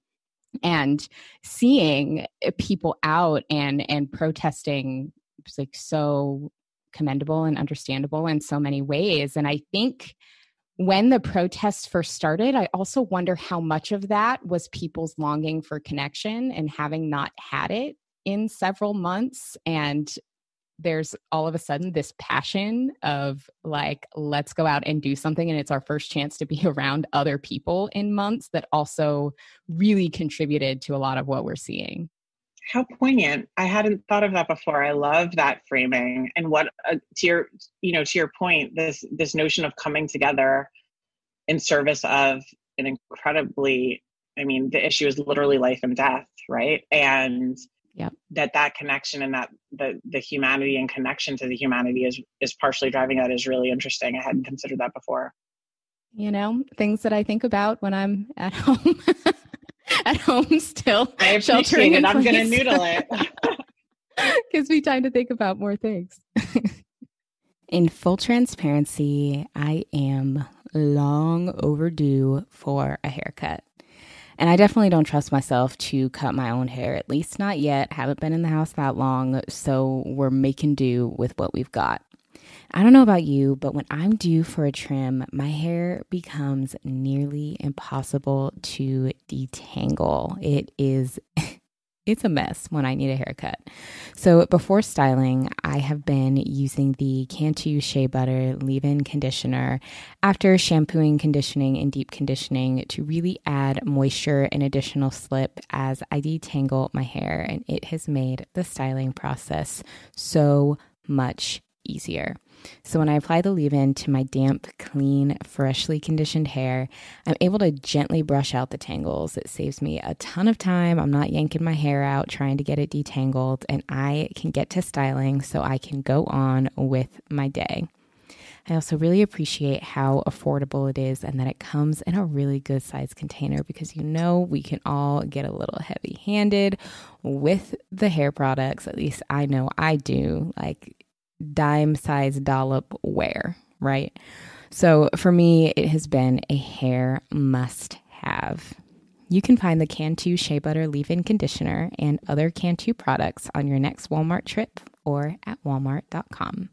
and seeing people out and and protesting, it's like so commendable and understandable in so many ways. And I think when the protests first started, I also wonder how much of that was people's longing for connection and having not had it in several months. And there's all of a sudden this passion of like, let's go out and do something. And it's our first chance to be around other people in months, that also really contributed to a lot of what we're seeing. How poignant. I hadn't thought of that before. I love that framing. And what, uh, to your, you know, to your point, this, this notion of coming together in service of an incredibly, I mean, the issue is literally life and death, right? And Yep. that that connection and that the the humanity and connection to the humanity is is partially driving that is really interesting. I hadn't considered that before. You know, things that I think about when I'm at home, at home still. I sheltering appreciate it. in I'm going to place. noodle it. Gives me time to think about more things. In full transparency, I am long overdue for a haircut. And I definitely don't trust myself to cut my own hair, at least not yet. Haven't been in the house that long, so we're making do with what we've got. I don't know about you, but when I'm due for a trim, my hair becomes nearly impossible to detangle. It is... It's a mess when I need a haircut. So before styling, I have been using the Cantu Shea Butter leave-in conditioner after shampooing, conditioning, and deep conditioning to really add moisture and additional slip as I detangle my hair. And it has made the styling process so much easier. So when I apply the leave-in to my damp, clean, freshly conditioned hair, I'm able to gently brush out the tangles. It saves me a ton of time. I'm not yanking my hair out trying to get it detangled, and I can get to styling so I can go on with my day. I also really appreciate how affordable it is and that it comes in a really good size container, because you know we can all get a little heavy-handed with the hair products. At least I know I do. Like dime size dollop wear, right? So for me, it has been a hair must have. You can find the Cantu Shea Butter leave-in conditioner and other Cantu products on your next Walmart trip or at walmart dot com.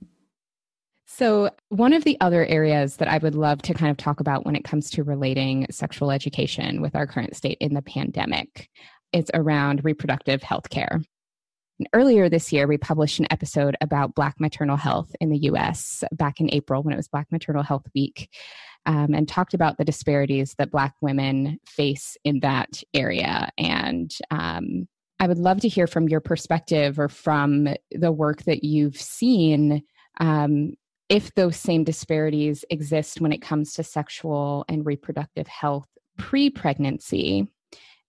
So one of the other areas that I would love to kind of talk about when it comes to relating sexual education with our current state in the pandemic is around reproductive health care. And earlier this year, we published an episode about Black maternal health in the U S back in April when it was Black Maternal Health Week, um, and talked about the disparities that Black women face in that area. And um, I would love to hear from your perspective or from the work that you've seen, um, if those same disparities exist when it comes to sexual and reproductive health pre-pregnancy,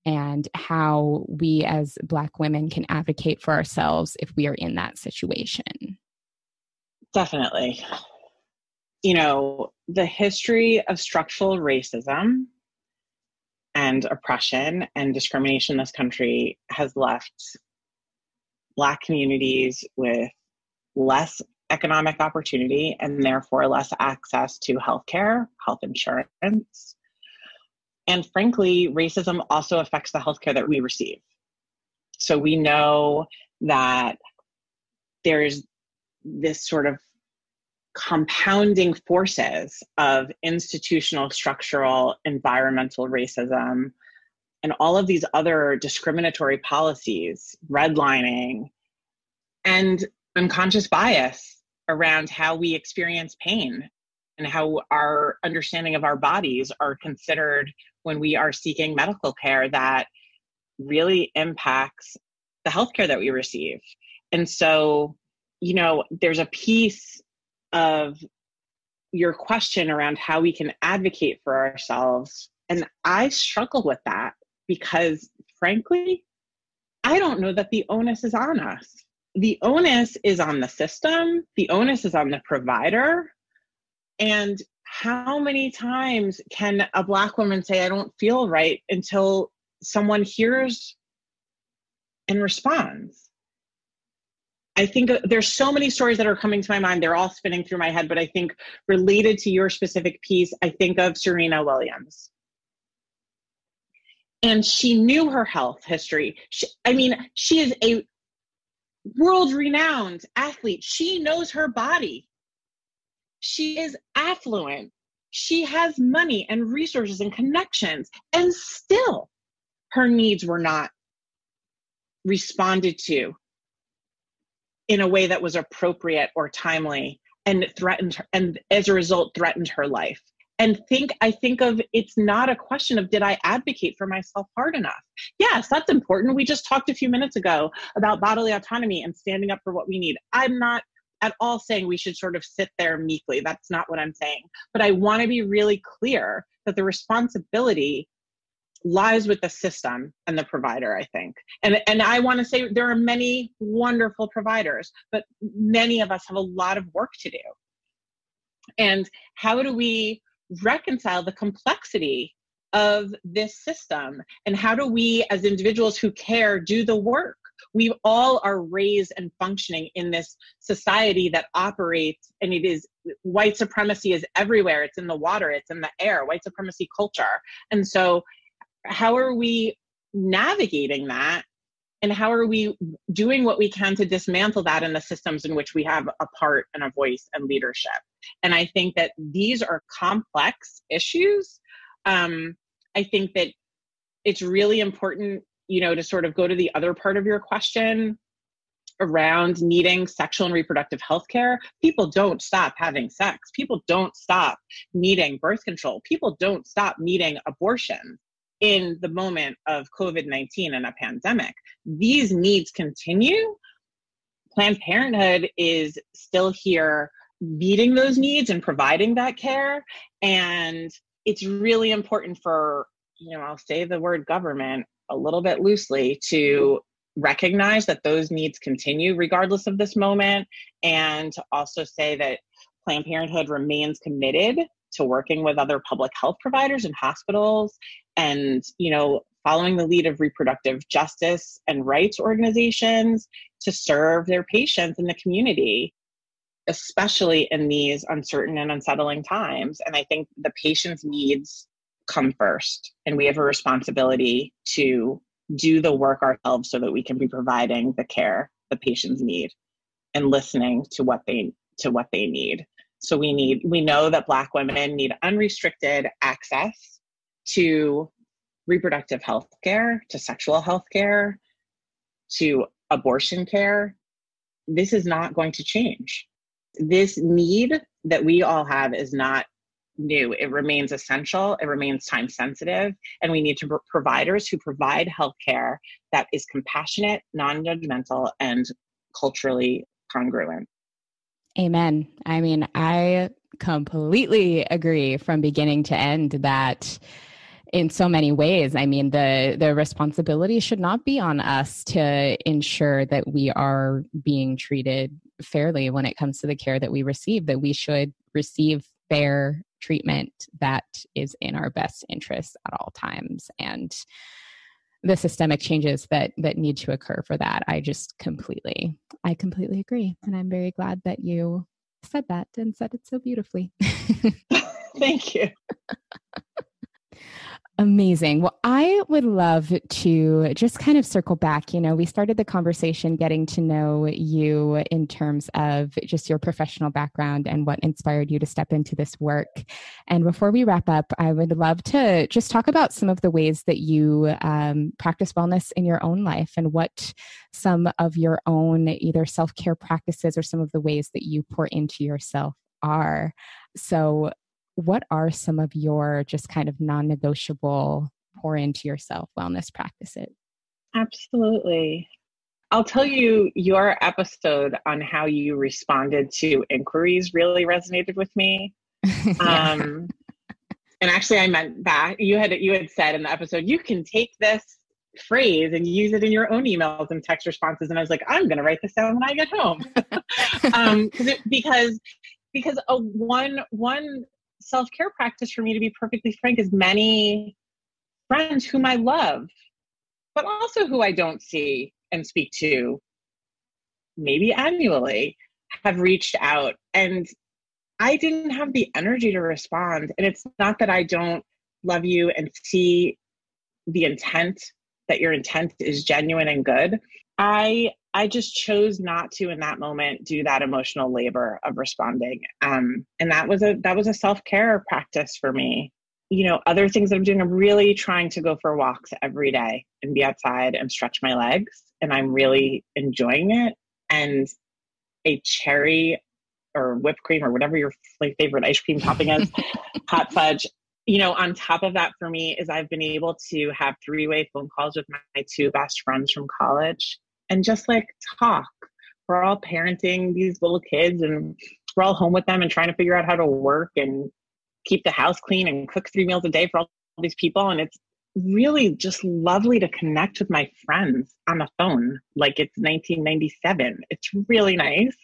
and how we as Black women can advocate for ourselves if we are in that situation. Definitely. You know, the history of structural racism and oppression and discrimination in this country has left Black communities with less economic opportunity and therefore less access to healthcare, health insurance. And frankly, racism also affects the healthcare that we receive. So we know that there's this sort of compounding forces of institutional, structural, environmental racism, and all of these other discriminatory policies, redlining, and unconscious bias around how we experience pain and how our understanding of our bodies are considered when we are seeking medical care that really impacts the healthcare that we receive. And so, you know, there's a piece of your question around how we can advocate for ourselves. And I struggle with that because, frankly, I don't know that the onus is on us. The onus is on the system. The onus is on the provider. And how many times can a Black woman say, I don't feel right, until someone hears and responds? I think there's so many stories that are coming to my mind. They're all spinning through my head, but I think related to your specific piece, I think of Serena Williams. And she knew her health history. She, I mean, she is a world-renowned athlete. She knows her body. She is affluent. She has money and resources and connections, and still her needs were not responded to in a way that was appropriate or timely, and threatened her, and as a result threatened her life. And think, I think of, it's not a question of, did I advocate for myself hard enough? Yes, that's important. We just talked a few minutes ago about bodily autonomy and standing up for what we need. I'm not at all saying we should sort of sit there meekly. That's not what I'm saying. But I want to be really clear that the responsibility lies with the system and the provider, I think. And, and I want to say there are many wonderful providers, but many of us have a lot of work to do. And how do we reconcile the complexity of this system? And how do we, as individuals who care, do the work? We all are raised and functioning in this society that operates, and it is, white supremacy is everywhere. It's in the water, it's in the air, white supremacy culture. And so how are we navigating that? And how are we doing what we can to dismantle that in the systems in which we have a part and a voice and leadership? And I think that these are complex issues. Um, I think that it's really important, you know, to sort of go to the other part of your question around needing sexual and reproductive health care. People don't stop having sex. People don't stop needing birth control. People don't stop needing abortion in the moment of COVID nineteen and a pandemic. These needs continue. Planned Parenthood is still here meeting those needs and providing that care. And it's really important for, you know, I'll say the word government a little bit loosely, to recognize that those needs continue regardless of this moment, and to also say that Planned Parenthood remains committed to working with other public health providers and hospitals, and, you know, following the lead of reproductive justice and rights organizations to serve their patients in the community, especially in these uncertain and unsettling times. And I think the patient's needs come first, and we have a responsibility to do the work ourselves so that we can be providing the care the patients need and listening to what they to what they need. So we need, we know that Black women need unrestricted access to reproductive health care, to sexual health care, to abortion care. This is not going to change. This need that we all have is not new. It remains essential. It remains time sensitive. And we need to pro- providers who provide healthcare that is compassionate, non-judgmental, and culturally congruent. Amen. I mean, I completely agree from beginning to end that in so many ways. I mean, the the responsibility should not be on us to ensure that we are being treated fairly when it comes to the care that we receive, that we should receive fair treatment that is in our best interest at all times. And the systemic changes that that need to occur for that, I just completely, I completely agree. And I'm very glad that you said that and said it so beautifully. Thank you. Amazing. Well, I would love to just kind of circle back. You know, we started the conversation getting to know you in terms of just your professional background and what inspired you to step into this work. And before we wrap up, I would love to just talk about some of the ways that you um, practice wellness in your own life and what some of your own either self-care practices or some of the ways that you pour into yourself are. So what are some of your just kind of non-negotiable pour into yourself wellness practices? Absolutely. I'll tell you, your episode on how you responded to inquiries really resonated with me. yeah. Um, and actually I meant back, you had, you had said in the episode, you can take this phrase and use it in your own emails and text responses. And I was like, I'm going to write this down when I get home. um, it, because, because a one, one, self-care practice for me, to be perfectly frank, is many friends whom I love, but also who I don't see and speak to maybe annually, have reached out. And I didn't have the energy to respond. And it's not that I don't love you and see the intent, that your intent is genuine and good. I I just chose not to, in that moment, do that emotional labor of responding. Um, and that was a that was a self-care practice for me. You know, other things that I'm doing, I'm really trying to go for walks every day and be outside and stretch my legs. And I'm really enjoying it. And a cherry or whipped cream or whatever your favorite ice cream topping is, hot fudge. You know, on top of that for me is I've been able to have three-way phone calls with my two best friends from college. And just like talk. We're all parenting these little kids and we're all home with them and trying to figure out how to work and keep the house clean and cook three meals a day for all these people. And it's really just lovely to connect with my friends on the phone like it's nineteen ninety-seven. It's really nice.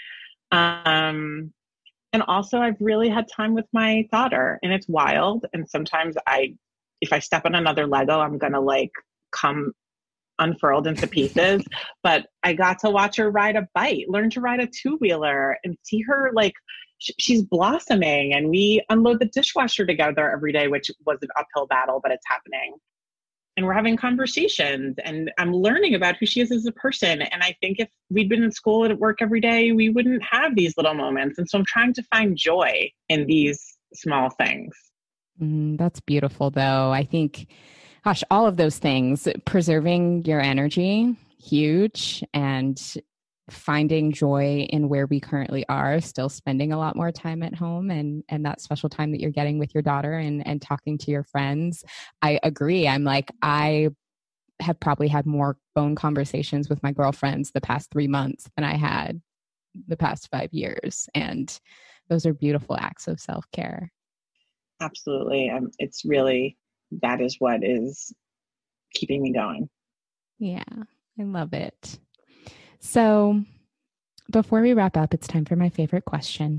Um, and also I've really had time with my daughter, and it's wild. And sometimes I, if I step on another Lego, I'm going to like come unfurled into pieces, but I got to watch her ride a bike, learn to ride a two-wheeler, and see her like sh- she's blossoming. And we unload the dishwasher together every day, which was an uphill battle, but it's happening. And we're having conversations, and I'm learning about who she is as a person. And I think if we'd been in school and at work every day, we wouldn't have these little moments. And so I'm trying to find joy in these small things. Mm, that's beautiful, though. I think Gosh, all of those things, preserving your energy, huge, and finding joy in where we currently are, still spending a lot more time at home and, and that special time that you're getting with your daughter and, and talking to your friends. I agree. I'm like, I have probably had more phone conversations with my girlfriends the past three months than I had the past five years. And those are beautiful acts of self-care. Absolutely. Um, it's really... that is what is keeping me going. Yeah, I love it. So before we wrap up, it's time for my favorite question.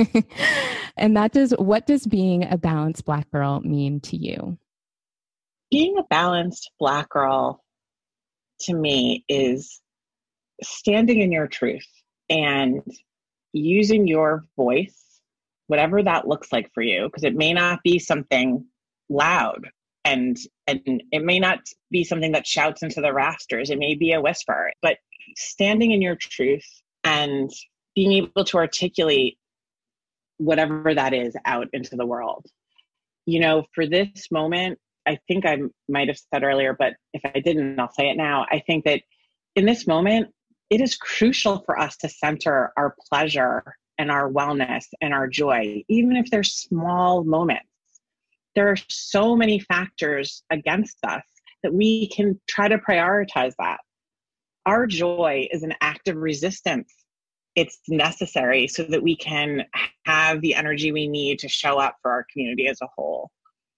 And that is, what does being a balanced Black girl mean to you? Being a balanced Black girl to me is standing in your truth and using your voice, whatever that looks like for you, because it may not be something loud and and it may not be something that shouts into the rafters. It may be a whisper, but standing in your truth and being able to articulate whatever that is out into the world. You know, for this moment, I think I might have said earlier, but if I didn't, I'll say it now. I think that in this moment, it is crucial for us to center our pleasure and our wellness and our joy, even if they're small moments. There are so many factors against us that we can try to prioritize that. Our joy is an act of resistance. It's necessary so that we can have the energy we need to show up for our community as a whole.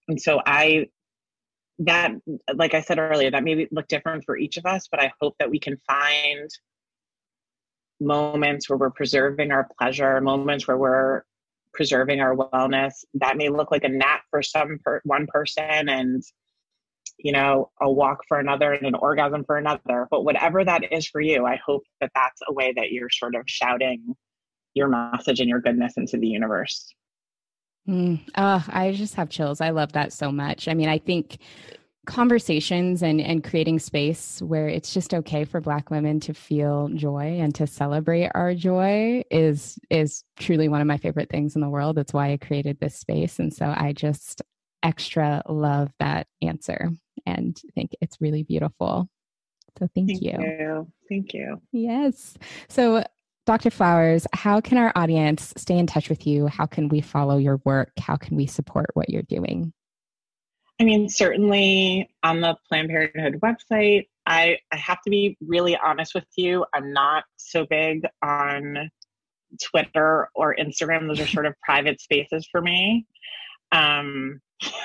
And so I, that, like I said earlier, that may look different for each of us, but I hope that we can find moments where we're preserving our pleasure, moments where we're preserving our wellness. That may look like a nap for some per, one person, and you know, a walk for another, and an orgasm for another. But whatever that is for you, I hope that that's a way that you're sort of shouting your message and your goodness into the universe. Mm, oh, I just have chills. I love that so much. I mean, I think conversations and, and creating space where it's just okay for Black women to feel joy and to celebrate our joy is is truly one of my favorite things in the world. That's why I created this space. And so I just extra love that answer and think it's really beautiful. So thank, thank you. you. Thank you. Yes. So Doctor Flowers, how can our audience stay in touch with you? How can we follow your work? How can we support what you're doing? I mean, certainly on the Planned Parenthood website. I, I have to be really honest with you. I'm not so big on Twitter or Instagram. Those are sort of private spaces for me. Um,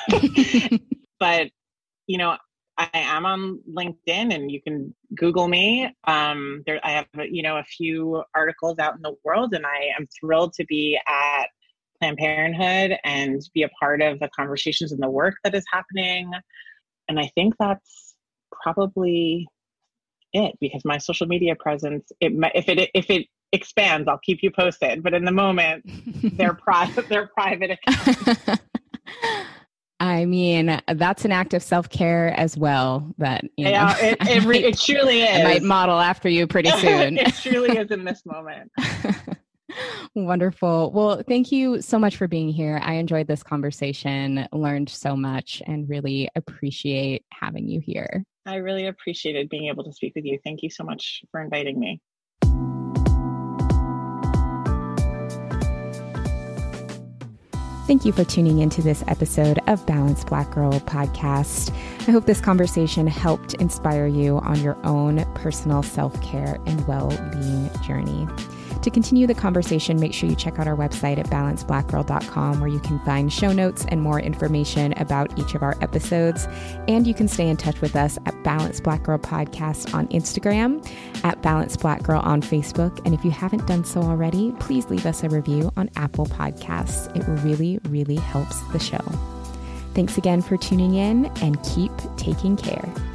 but, you know, I am on LinkedIn, and you can Google me. Um, there, I have, you know, a few articles out in the world, and I am thrilled to be at Planned Parenthood and be a part of the conversations and the work that is happening. And I think that's probably it, because my social media presence, it, if it if it expands, I'll keep you posted. But in the moment, they're private. They're private accounts. I mean, that's an act of self-care as well. That you yeah, know, it it, might, it truly is. I might model after you pretty soon. It truly is in this moment. Wonderful. Well, thank you so much for being here. I enjoyed this conversation, learned so much, and really appreciate having you here. I really appreciated being able to speak with you. Thank you so much for inviting me. Thank you for tuning into this episode of Balanced Black Girl podcast. I hope this conversation helped inspire you on your own personal self-care and well-being journey. To continue the conversation, make sure you check out our website at balance black girl dot com, where you can find show notes and more information about each of our episodes. And you can stay in touch with us at Balanced Black Girl Podcast on Instagram, at Balanced Black Girl on Facebook. And if you haven't done so already, please leave us a review on Apple Podcasts. It really, really helps the show. Thanks again for tuning in, and keep taking care.